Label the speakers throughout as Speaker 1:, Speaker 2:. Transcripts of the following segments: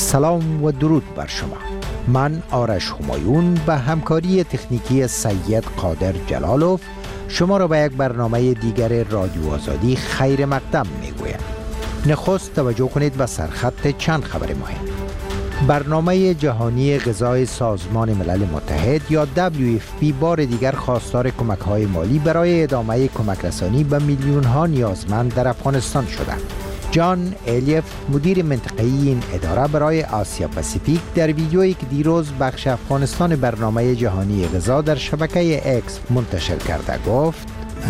Speaker 1: سلام و درود بر شما. من آرش همایون به همکاری تکنیکی سید قادر جلالوف شما را به یک برنامه دیگر رادیو آزادی خیر مقدم میگویم. نخست توجه کنید به سرخط چند خبر مهم. برنامه جهانی غذای سازمان ملل متحد یا WFP بار دیگر خواستار کمک‌های مالی برای ادامه کمک رسانی به میلیون‌ها نیازمند در افغانستان شدند. جان الیف مدیر منطقه‌ای این اداره برای آسیا پاسیفیک در ویدیویی که دیروز بخش افغانستان برنامه جهانی غذا در شبکه اکس منتشر کرده گفت: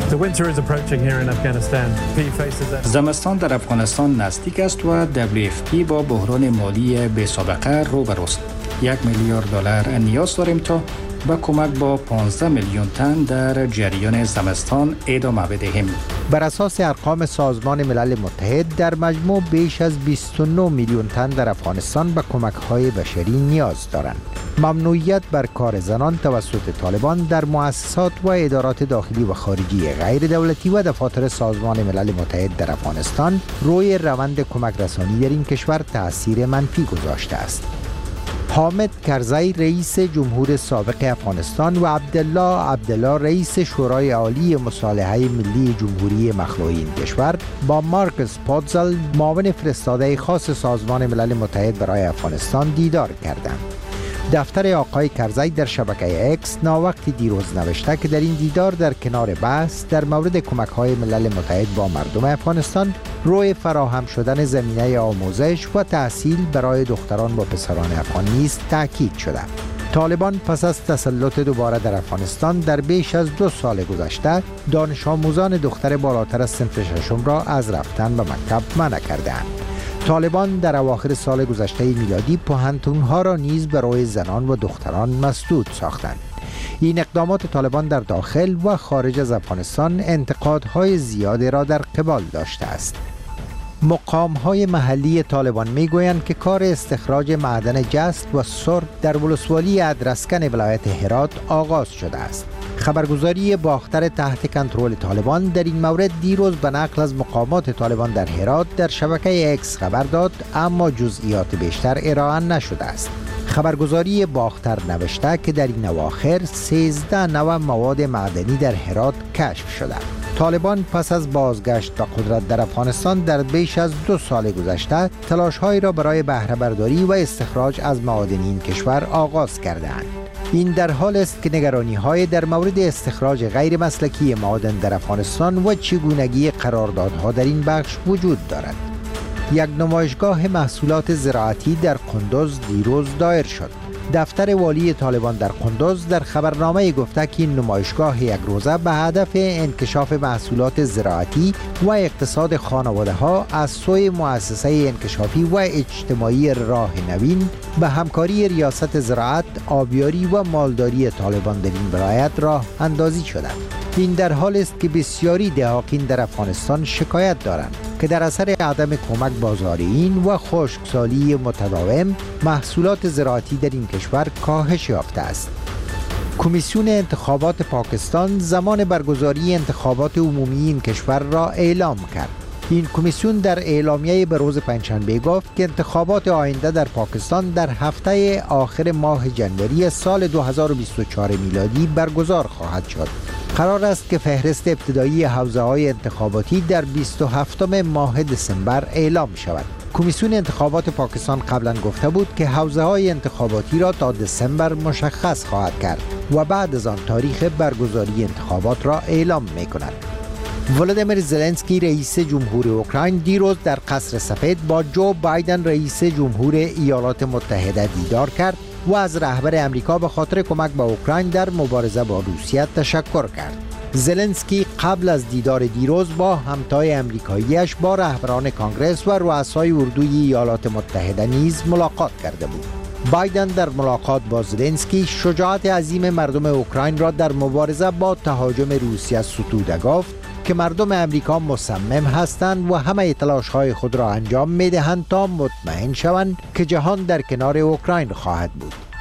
Speaker 2: زمستان در افغانستان نزدیک است و WFP با بحران مالی بی‌سابقه روبروست. $1 میلیارد نیاز داریم تا با کمک با 15 میلیون تن در جریان زمستان ادامه بدهیم.
Speaker 1: بر اساس ارقام سازمان ملل متحد در مجموع بیش از 29 میلیون تن در افغانستان به کمک‌های بشری نیاز دارند. ممنوعیت بر کار زنان توسط طالبان در مؤسسات و ادارات داخلی و خارجی غیر دولتی و دفاتر سازمان ملل متحد در افغانستان روی روند کمک رسانی در این کشور تأثیر منفی گذاشته است. حامد کرزی رئیس جمهور سابق افغانستان و عبدالله رئیس شورای عالی مصالحه ملی جمهوری مخلوع این کشور با مارکس پوتزل معاون فرستاده خاص سازمان ملل متحد برای افغانستان دیدار کردند. دفتر آقای کرزی در شبکه اکس ناوقتی دیروز نوشته که در این دیدار در کنار بحث در مورد کمک‌های ملل متحد با مردم افغانستان روی فراهم شدن زمینه آموزش و تحصیل برای دختران و پسران افغان نیز تاکید شده. طالبان پس از تسلط دوباره در افغانستان در بیش از 2 سال گذشته دانش آموزان دختر بالاتر از صنف ششم را از رفتن به مکتب منع کردند. طالبان در اواخر سال گذشته میلادی پوهنتون‌ها را نیز برای زنان و دختران مسدود ساختند. این اقدامات طالبان در داخل و خارج از افغانستان انتقادهای زیادی را در قبال داشته است. مقام‌های محلی طالبان می‌گویند که کار استخراج معدن جست و سرب در ولسوالی ادرسکن ولایت هرات آغاز شده است. خبرگزاری باختر تحت کنترل طالبان در این مورد دیروز به نقل از مقامات طالبان در هرات در شبکه اکس خبر داد، اما جزئیات بیشتر ارائه نشده است. خبرگزاری باختر نوشته که در این اواخر 13 نوع مواد معدنی در هرات کشف شده. طالبان پس از بازگشت به قدرت در افغانستان در بیش از 2 سال گذشته تلاش‌هایی را برای بهره برداری و استخراج از معادن این کشور آغاز کرده‌اند. این در حال است که نگرانی‌های در مورد استخراج غیر مسلکی معادن در افغانستان و چگونگی قراردادها در این بخش وجود دارد. یک نمایشگاه محصولات زراعتی در قندوز دیروز دایر شد. دفتر والی طالبان در قندوز در خبرنامه گفته که این نمایشگاه یک روزه به هدف انکشاف محصولات زراعتی و اقتصاد خانواده‌ها از سوی مؤسسه انکشافی و اجتماعی راه نوین به همکاری ریاست زراعت، آبیاری و مالداری طالبان در این ولایت راه اندازی شده. این در حال است که بسیاری دهاقین در افغانستان شکایت دارند که در اثر عدم کمک بازاریین و خشکسالی متداوم محصولات زراعتی در این کشور کاهش یافته است. کمیسیون انتخابات پاکستان زمان برگزاری انتخابات عمومی این کشور را اعلام کرد. این کمیسیون در اعلامیه به روز پنجشنبه گفت که انتخابات آینده در پاکستان در هفته آخر ماه جنوری سال 2024 میلادی برگزار خواهد شد. قرار است که فهرست ابتدایی حوزه‌های انتخاباتی در 27 ماه دسامبر اعلام شود. کمیسیون انتخابات پاکستان قبلا گفته بود که حوزه‌های انتخاباتی را تا دسامبر مشخص خواهد کرد و بعد از آن تاریخ برگزاری انتخابات را اعلام می‌کند. ولادیمیر زلنسکی رئیس جمهور اوکراین دیروز در قصر سفید با جو بایدن رئیس جمهور ایالات متحده دیدار کرد و از رهبر امریکا به خاطر کمک به اوکراین در مبارزه با روسیه تشکر کرد. زلنسکی قبل از دیدار دیروز با همتای امریکاییش با رهبران کانگرس و رؤسای اردوی ایالات متحده نیز ملاقات کرده بود. بایدن در ملاقات با زلنسکی شجاعت عظیم مردم اوکراین را در مبارزه با تهاجم روسیه ستوده گفت که مردم امریکا مصمم هستند و همه تلاش‌های خود را انجام می‌دهند تا مطمئن شوند که جهان در کنار اوکراین خواهد بود.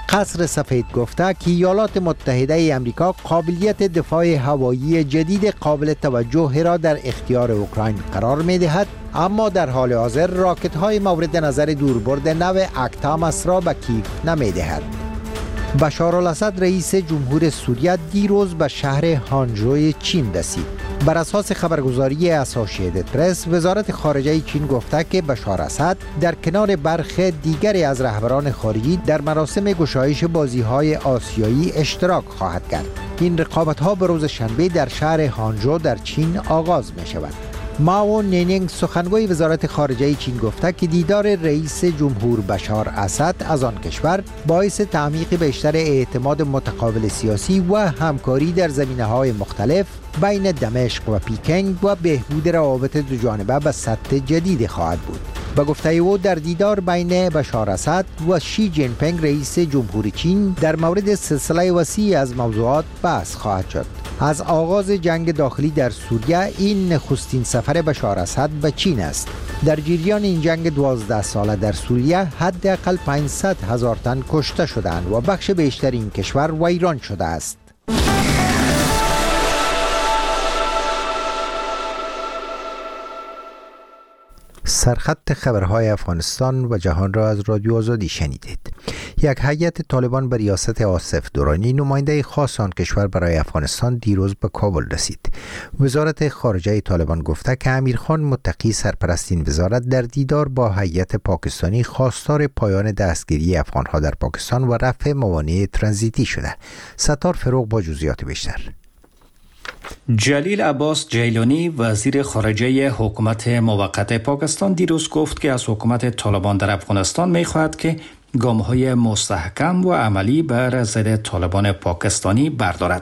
Speaker 1: قصر سفید گفته که ایالات متحده ای امریکا قابلیت دفاع هوایی جدید قابل توجه را در اختیار اوکراین قرار می دهد، اما در حال حاضر راکت های مورد نظر دوربرد نو اکتامس را به کیف نمی دهد. بشار الاسد رئیس جمهور سوریه دیروز به شهر هانجوی چین رسید. بر اساس خبرگزاری اسوسییتد پرس، وزارت خارجه چین گفته که بشار اسد در کنار برخی دیگری از رهبران خارجی در مراسم گشایش بازی‌های آسیایی اشتراک خواهد کرد. این رقابت‌ها به روز شنبه در شهر هانجو در چین آغاز می‌شود. ماو نینینگ سخنگوی وزارت خارجه چین گفته که دیدار رئیس جمهور بشار اسد از آن کشور باعث تعمیق بیشتر اعتماد متقابل سیاسی و همکاری در زمینه‌های مختلف بین دمشق و پیکنگ و بهبود روابط دوجانبه به سطح جدید خواهد بود. به گفته او در دیدار بین بشار اسد و شی جین پینگ رئیس جمهور چین در مورد سلسله وسیع از موضوعات بحث خواهد شد. از آغاز جنگ داخلی در سوریه این نخستین سفر بشار اسد به چین است. در جریان این جنگ 12 ساله در سوریه حداقل 500,000 تن کشته شدند و بخش بیشتر این کشور ویران شده است. سرخط خبرهای افغانستان و جهان را از رادیو آزادی شنیدید. یک هیئت طالبان به ریاست آصف درانی، نماینده خاص آن کشور برای افغانستان، دیروز به کابل رسید. وزارت خارجه طالبان گفته که امیرخان متقی، سرپرست این وزارت، در دیدار با هیئت پاکستانی خواستار پایان دستگیری افغانها در پاکستان و رفع موانع ترانزیتی شده. ستار فروغ با جزئیات بیشتر.
Speaker 2: جلیل عباس جیلانی، وزیر خارجه حکومت موقت پاکستان، دیروز گفت که از حکومت طالبان در افغانستان می‌خواهد که گام‌های مستحکم و عملی بر ضد طالبان پاکستانی بردارد.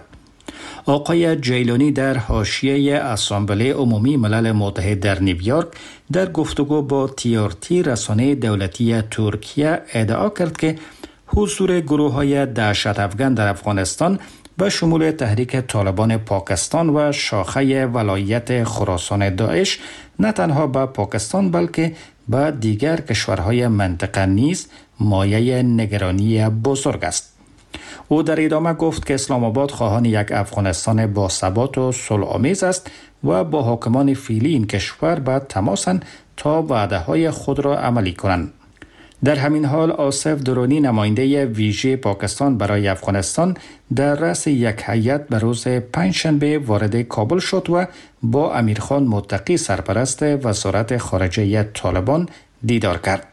Speaker 2: آقای جیلانی در حاشیه اسامبله عمومی ملل متحد در نیویورک در گفتگو با TRT رسانه دولتی ترکیه ادعا کرد که حضور گروه‌های دهشت افغان در افغانستان به شمول تحریک طالبان پاکستان و شاخه ولایت خراسان داعش نه تنها به پاکستان بلکه به دیگر کشورهای منطقه نیز مایه نگرانی بزرگ است. او در ادامه گفت که اسلام آباد خواهان یک افغانستان با ثبات و صلح‌آمیز است و با حاکمان فعلی این کشور به تماسند تا وعده‌های خود را عملی کنند. در همین حال آصف درانی، نماینده ویژه پاکستان برای افغانستان، در رأس یک هیئت به روز پنجشنبه وارد کابل شد و با امیرخان متقی، سرپرست وزارت خارجه طالبان، دیدار کرد.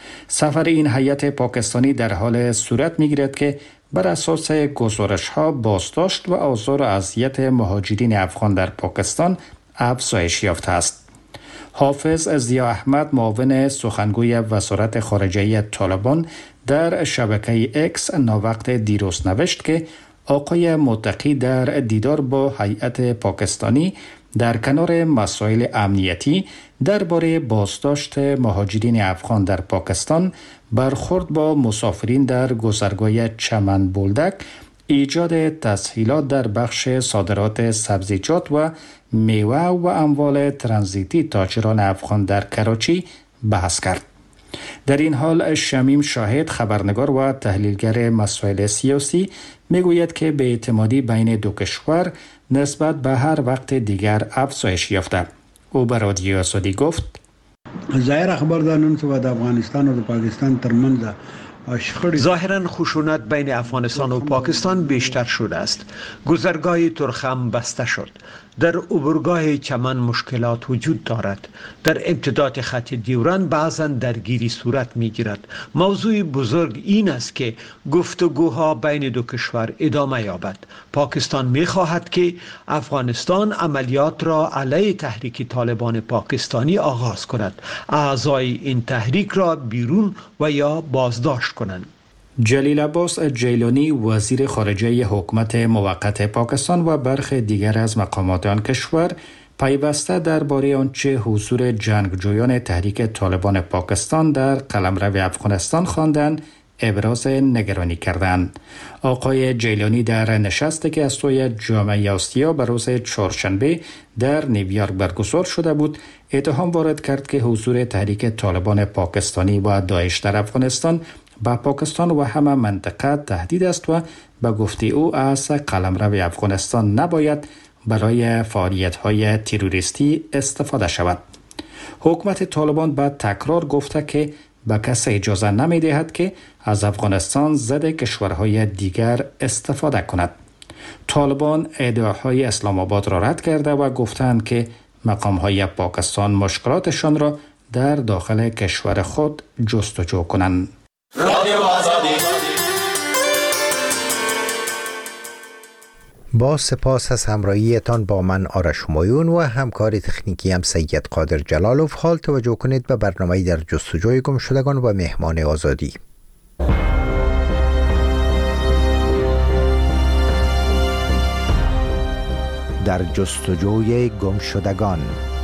Speaker 2: سفر این هیئت پاکستانی در حال صورت می‌گیرد که بر اساس گزارش‌ها بازداشت و آزار و اذیت مهاجرین افغان در پاکستان افزایش یافته است. حافظ ضیا احمد، معاون سخنگوی وزارت خارجه طالبان، در شبکه اکس ناوقت دیروز نوشت که آقای متقی در دیدار با هیئت پاکستانی در کنار مسائل امنیتی درباره بازداشت مهاجرین افغان در پاکستان، برخورد با مسافرین در گذرگاه چمن بولدک، ایجاد تسهیلات در بخش صادرات سبزیجات و میوه و اموال ترانزیتی تاجران افغان در کراچی بحث کرد. در این حال شمیم شاهد، خبرنگار و تحلیلگر مسائل سیاسی، میگوید که بی‌اعتمادی بین دو کشور نسبت به هر وقت دیگر افزایش یافته. او به رادیو آزادی گفت:
Speaker 3: ظاهر خبر ده نن څه د افغانستان او د پاکستان ترمنځ
Speaker 4: ظاهراً خشونت بین افغانستان و پاکستان بیشتر شده است. گذرگاه ترخم بسته شد. در عبورگاه چمن مشکلات وجود دارد. در امتداد خط دیوران بعضاً درگیری صورت می گیرد. موضوع بزرگ این است که گفتگوها بین دو کشور ادامه یابد. پاکستان می خواهد که افغانستان عملیات را علیه تحریک طالبان پاکستانی آغاز کند. اعضای این تحریک را بیرون و یا بازداشت کنند.
Speaker 2: جلیل عباس جیلانی، وزیر خارجه حکومت موقت پاکستان و برخی دیگر از مقامات آن کشور پیوسته درباره آنچه حضور جنگجویان تحریک طالبان پاکستان در قلمرو افغانستان خواندند ابراز نگرانی کردند. آقای جیلانی در نشستی که از سوی جامعه آسیا به روز چهارشنبه در نیویورک برگزار شده بود، اتهام وارد کرد که حضور تحریک طالبان پاکستانی و داعش در افغانستان به پاکستان و همه منطقه تهدید است و به گفته او از قلمرو افغانستان نباید برای فعالیت‌های تروریستی استفاده شود. حکومت طالبان به تکرار گفته که به کسی اجازه نمی دهد که از افغانستان ضد کشورهای دیگر استفاده کند. طالبان ادعاهای اسلام آباد را رد کرده و گفتند که مقام‌های پاکستان مشکلاتشان را در داخل کشور خود جستجو کنند.
Speaker 1: با سپاس از همراهیتان با من آرش همایون و همکار تکنیکی هم سید قادر جلالوف. حال توجه کنید به برنامه در جستجوی گمشدگان و مهمان آزادی. در جستجوی گمشدگان.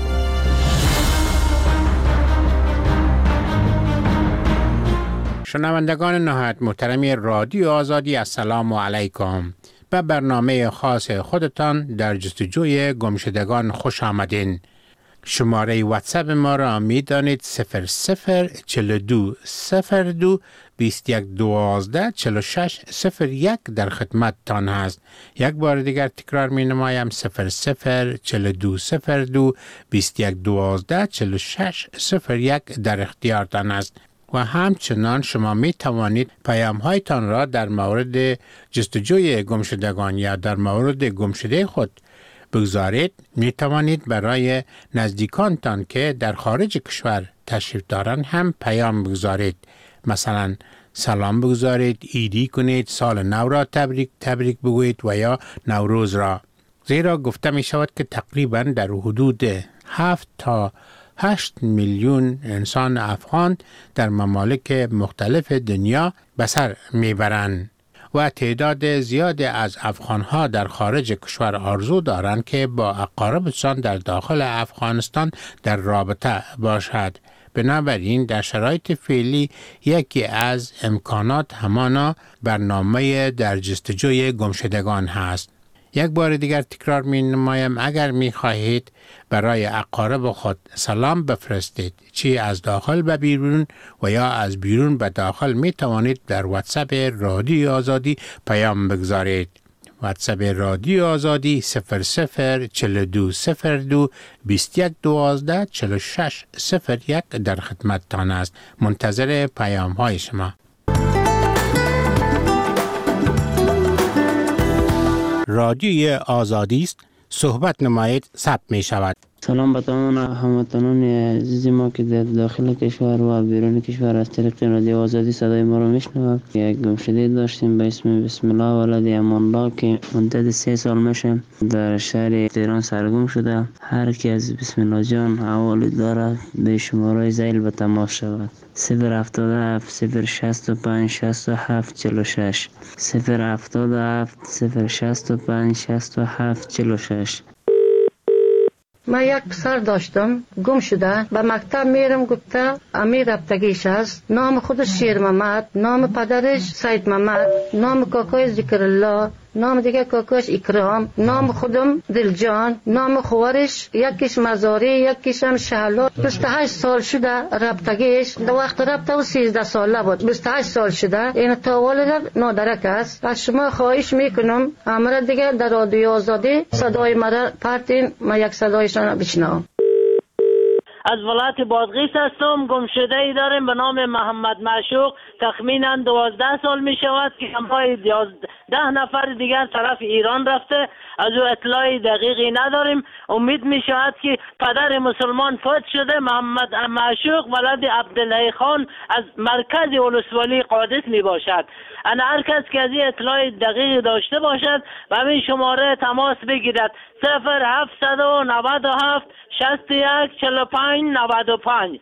Speaker 5: شنوندگان نهایت محترمی رادیو آزادی، السلام علیکم. به برنامه خاص خودتان در جستجوی گمشدگان خوش آمدین. شماره واتساپ ما را می دانید 0042 02 21 12 46 01 در خدمت تان هست. یک بار دیگر تکرار می نمایم 0042 02 21 12 46 01 در اختیار تان است. و همچنان شما می توانید پیام هایتان را در مورد جستجوی گمشدگان یا در مورد گمشده خود بگذارید. می توانید برای نزدیکانتان که در خارج کشور تشریف دارند هم پیام بگذارید. مثلا سلام بگذارید، ایدی کنید، سال نو را تبریک بگویید و یا نوروز را. زیرا گفته می شود که تقریبا در حدود 7 تا 8 میلیون انسان افغان در ممالک مختلف دنیا به سر میبرند و تعداد زیادی از افغانها در خارج کشور آرزو دارند که با اقاربشان در داخل افغانستان در رابطه باشد. بنابراین در شرایط فعلی یکی از امکانات همانا برنامه در جستجوی گمشدگان هست. یک بار دیگر تکرار می نمایم اگر می خواهید برای اقارب خود سلام بفرستید، چی از داخل به بیرون و یا از بیرون به داخل، می توانید در واتساپ رادیو آزادی پیام بگذارید. واتساپ رادیو آزادی 0042 02 21 12 46 01 در خدمت تان است. منتظر پیام های شما. رادیوی آزادی است. صحبت نمایید ثبت می شود.
Speaker 6: سلام به تمام هموطنان عزیز ما که در داخل کشور و بیرون کشور از طریق رادیو آزادی صدای ما را میشنوند. یک گمشده داشتیم به اسم بسم الله ولد امان الله که مدت 3 سال میشه در شهر تهران سرگم شده. هر کی از بسم الله جان حوالی دارد به شماره زیل به تماس شود. 077 065 67 46 077 065 67 46.
Speaker 7: من یک پسر داشتم گم شده، به مکتب میرم گفته امیر رفتگیش است. نام خودش شیر محمد، نام پدرش سید محمد، نام کاکای ذکر الله، نام دیگه کاکاش اکرام، نام خودم دلجان، نام خوارش یکیش مزاری یکیش هم شهلا. 28 سال شده رفتگیش. در وقت رفته و 13 ساله بود. 28 سال شده. این تا والد نادرک است. از شما خواهش میکنم امر دیگه در رادیو آزادی صدای مرا پرتین، من یک صدایشان بشنوم.
Speaker 8: از ولایت بادغیس هستم. گمشده ای داریم به نام محمد معشوق. تخمینا 12 سال می شود که همراه 10 نفر دیگر طرف ایران رفته. از او اطلاعی دقیقی نداریم. امید می شود که پدر مسلمان فوت شده. محمد معشوق ولد عبدالله خان از مرکز ولسوالی قادس می باشد. انا هر کس که از این اطلاع دقیق داشته باشد و همین شماره تماس بگیرد. 0797 61 45 95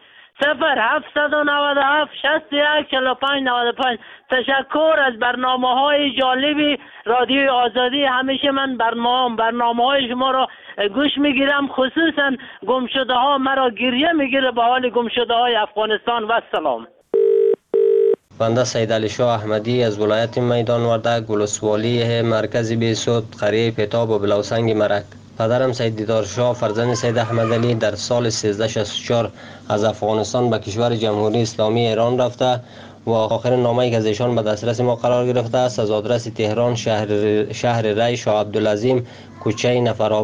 Speaker 8: 0797 61 45 95. تشکر از برنامه‌های جالبی رادیو آزادی. همیشه من برنامه‌های شما را گوش میگیرم، خصوصا گمشده‌ها مرا گریه میگیره به حال گمشده‌های افغانستان. و سلام.
Speaker 9: بنده سید علی شاه احمدی از ولایت میدان وردک ولسوالی مرکز بیسود قریه پتاب و بلوسنگ مرک. پدرم سید دیدار شاه فرزند سید احمد علی در سال 1364 از افغانستان به کشور جمهوری اسلامی ایران رفته و آخرین نامه‌ای که از ایشان به دسترس ما قرار گرفته است از آدرس تهران، شهر ری، شاه عبدالعظیم، کوچه نفرآباد